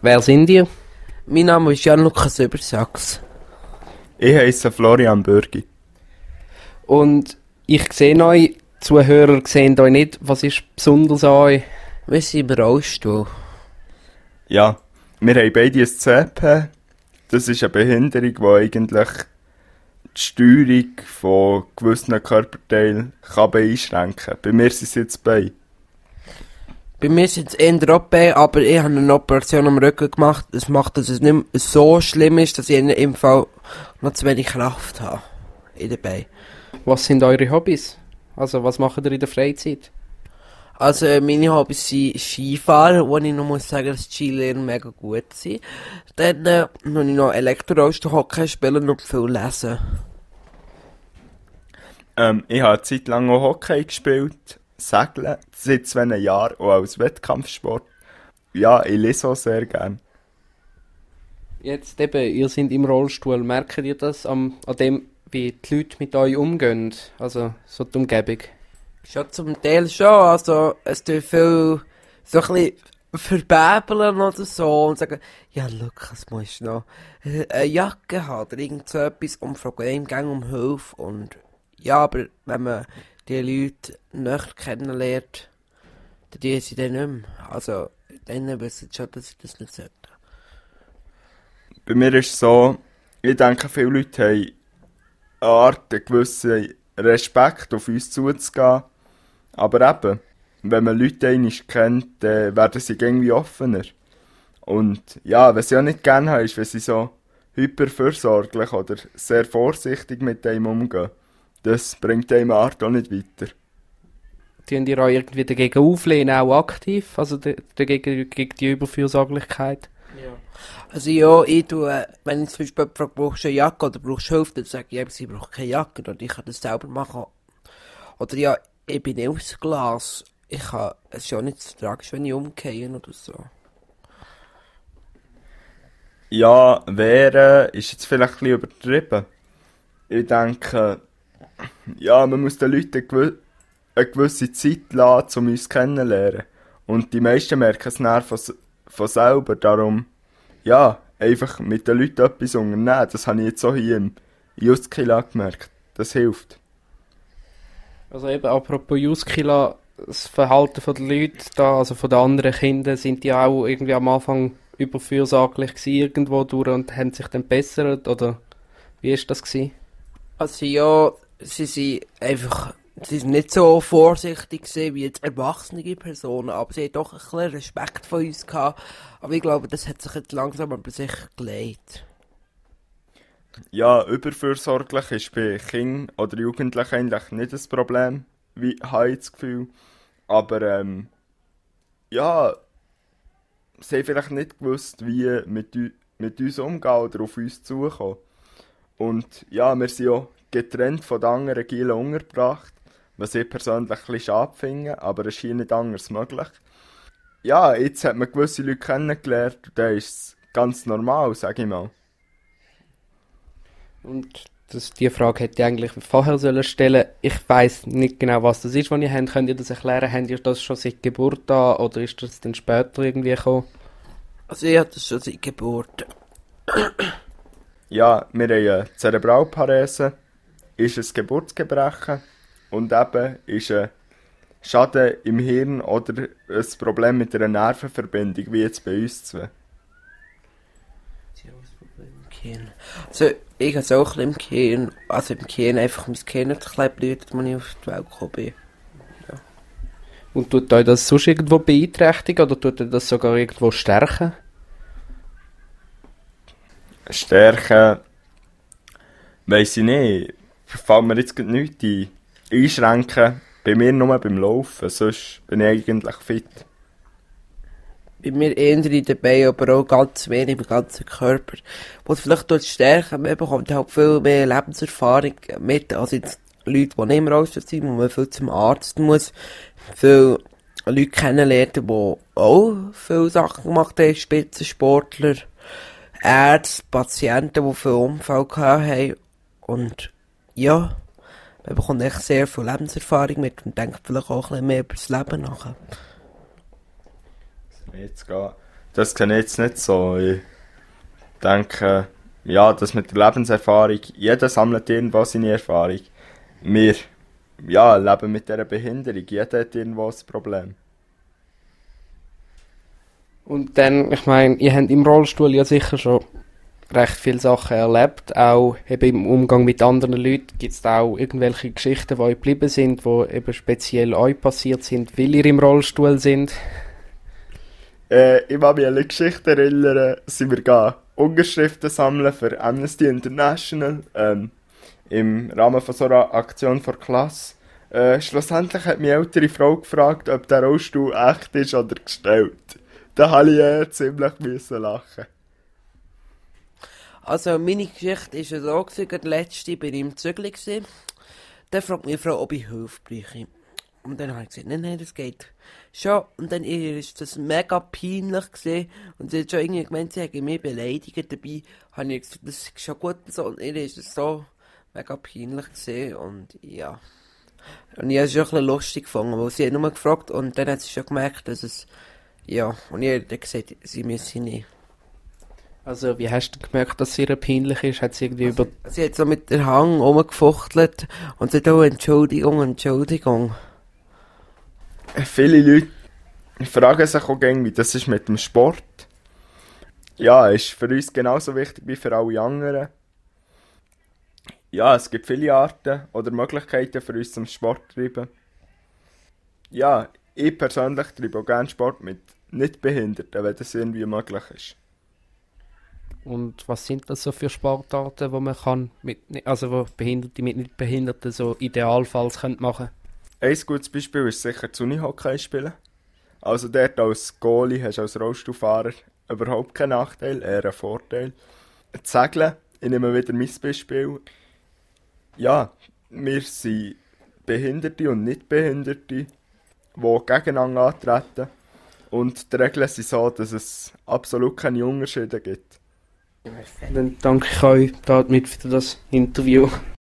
Wer sind ihr? Mein Name ist Jan-Lukas Übersachs. Ich heiße Florian Bürgi. Und ich sehe euch, die Zuhörer sehen euch nicht. Was ist besonders an euch? Wir sind im Rollstuhl. Ja, wir haben beide ein CP. Das ist eine Behinderung, die eigentlich die Steuerung von gewissen Körperteilen einschränken kann. Bei mir sind es jetzt Beine. Bei mir sind es eher auch Beine, aber ich habe eine Operation am Rücken gemacht. Das macht, dass es nicht mehr so schlimm ist, dass ich im Fall noch zu wenig Kraft habe in den Beinen. Was sind eure Hobbys? Also, was macht ihr in der Freizeit? Also meine Hobbys sind Skifahren, wo ich noch muss sagen, dass die Skilehrer mega gut sind. Dann muss ich noch Elektrorollstuhl-Hockey spielen und viel lesen. Ich habe eine Zeit lang auch Hockey gespielt, Segeln, seit 2 Jahren auch als Wettkampfsport. Ja, ich lese auch sehr gerne. Jetzt eben, ihr seid im Rollstuhl. Merkt ihr das an dem, wie die Leute mit euch umgehen? Also, so die Umgebung? Schon zum Teil schon, also es tut viel so ein bisschen verbäbeln oder so und sagen, ja Lukas, musst du noch eine Jacke haben oder irgend so etwas und fragen ihm gerne um Hilfe und ja, aber wenn man die Leute nicht kennenlernt, dann tun sie dann nicht mehr. Also dann wissen sie schon, dass sie das nicht sollten. Bei mir ist es so, ich denke, viele Leute haben eine Art, einen gewissen Respekt auf uns zuzugehen. Aber eben, wenn man Leute einmal kennt, dann werden sie irgendwie offener. Und ja, was ich auch nicht gerne habe, ist, wenn sie so hyperfürsorglich oder sehr vorsichtig mit einem umgehen. Das bringt einem Art auch nicht weiter. Tun ihr euch irgendwie dagegen auflehnen, auch aktiv? Also dagegen, gegen die Überfürsorglichkeit? Ja. Also ja, ich tue, wenn ich zum Beispiel frage, brauchst du eine Jacke oder brauchst du Hilfe, dann sage ich eben, sie braucht keine Jacke oder ich kann das selber machen. Oder ja, ich bin nicht aus Glas. Es ist ja nicht so tragisch, wenn ich umgehe oder so. Ja, wehren ist jetzt vielleicht ein bisschen übertrieben. Ich denke, ja, man muss den Leuten eine gewisse Zeit lassen, um uns kennenzulernen. Und die meisten merken es dann von selber. Darum, ja, einfach mit den Leuten etwas unternehmen. Das habe ich jetzt auch hier im Juskila gemerkt. Das hilft. Also eben, apropos Juskila, das Verhalten der Leute da, also von den anderen Kindern, sind die auch irgendwie am Anfang überfürsorglich gewesen, irgendwo durch und haben sich dann bessert, oder wie ist das gewesen? Also ja, sie sind nicht so vorsichtig gewesen wie jetzt erwachsene Personen, aber sie haben doch ein bisschen Respekt vor uns gehabt. Aber ich glaube, das hat sich jetzt langsam aber sicher gelegt. Ja, überfürsorglich ist bei Kindern oder Jugendlichen eigentlich nicht das Problem, wie habe ich das Gefühl. Aber ja, sie haben vielleicht nicht gewusst, wie mit uns umgehen oder auf uns zukommen. Und ja, wir sind auch getrennt von den anderen Gielen untergebracht, was ich persönlich ein bisschen schade finde, aber es ist nicht anders möglich. Ja, jetzt hat man gewisse Leute kennengelernt und dann ist es ganz normal, sage ich mal. Und die Frage hätte ich eigentlich vorher stellen sollen. Ich weiss nicht genau, was das ist, was ihr habt. Könnt ihr das erklären? Habt ihr das schon seit Geburt an oder ist das dann später irgendwie gekommen? Also ich hatte das schon seit Geburt. Ja, wir haben eine Zerebralparese, ist ein Geburtsgebrechen und eben ist ein Schaden im Hirn oder ein Problem mit einer Nervenverbindung, wie jetzt bei uns zwei. Also ich habe es auch ein bisschen im Gehirn, also im Gehirn einfach mein Gehirn hat ein bisschen blüht, als ich auf die Welt gekommen bin. Ja. Und tut euch das sonst irgendwo beeinträchtigen oder tut euch das sogar irgendwo stärken? Stärken, weiss ich nicht, fällt mir jetzt gerade nichts ein. Einschränken, bei mir nur beim Laufen, sonst bin ich eigentlich fit. Bei mir eher in den Beinen, aber auch ganz wenig im ganzen Körper. Was vielleicht durch die Stärke, man bekommt halt viel mehr Lebenserfahrung mit, als jetzt Leute, die nicht im Rollstuhl sind, wo man viel zum Arzt muss. Viele Leute kennenlernen, die auch viele Sachen gemacht haben, Spitzensportler, Ärzte, Patienten, die viele Unfälle haben. Und ja, man bekommt echt sehr viel Lebenserfahrung mit und denkt vielleicht auch ein bisschen mehr über das Leben nach. Jetzt gehen. Das sehe ich jetzt nicht so. Ich denke, ja, das mit der Lebenserfahrung, jeder sammelt irgendwo seine Erfahrung. Wir, ja, leben mit dieser Behinderung, jeder hat irgendwo ein Problem. Und dann, ich meine, ihr habt im Rollstuhl ja sicher schon recht viele Sachen erlebt, auch eben im Umgang mit anderen Leuten. Gibt es da auch irgendwelche Geschichten, die euch geblieben sind, die eben speziell euch passiert sind, weil ihr im Rollstuhl sind? Ich kann mich an eine Geschichte erinnern, sind wir gegangen Unterschriften sammeln für Amnesty International, im Rahmen von so einer Aktion vor Klasse. Schlussendlich hat meine ältere Frau gefragt, ob der Rollstuhl echt ist oder gestellt. Da musste ich ziemlich müssen lachen. Also, meine Geschichte war so, der letzte bei ihm Zügel gewesen. Dann fragt meine Frau, ob ich Hilfe brauche. Und dann habe ich gesagt, nein, das geht schon. Und dann war das mega peinlich gewesen. Und sie hat schon irgendwie gemeint, sie hätte mich beleidigt. Dabei habe ich gesagt, das ist schon gut und so. Und ihr ist es so mega peinlich gewesen. Und ja. Und ich habe es schon ein bisschen lustig gefunden, weil sie hat nur gefragt und dann hat sie schon gemerkt, dass es, ja. Und ich habe dann gesagt, sie müssen nicht. Also, wie hast du gemerkt, dass sie ihr peinlich ist? Hat sie irgendwie über... Sie hat so mit der Hang rumgefuchtelt und sie hat auch Entschuldigung. Viele Leute fragen sich auch irgendwie, das ist mit dem Sport. Ja, ist für uns genauso wichtig wie für alle anderen. Ja, es gibt viele Arten oder Möglichkeiten für uns zum Sport zu treiben. Ja, ich persönlich treibe auch gerne Sport mit Nichtbehinderten, wenn das irgendwie möglich ist. Und was sind das so für Sportarten, wo man kann also wo Behinderte mit Nichtbehinderten so idealfalls machen? Ein gutes Beispiel ist sicher das Unihockey spielen. Also dort als Goalie hast du als Rollstuhlfahrer überhaupt keinen Nachteil, eher einen Vorteil. Das Segeln, ich nehme wieder mein Beispiel. Ja, wir sind Behinderte und Nichtbehinderte, die gegeneinander antreten. Und die Regeln sind so, dass es absolut keine Unterschiede gibt. Dann danke ich euch damit für das Interview.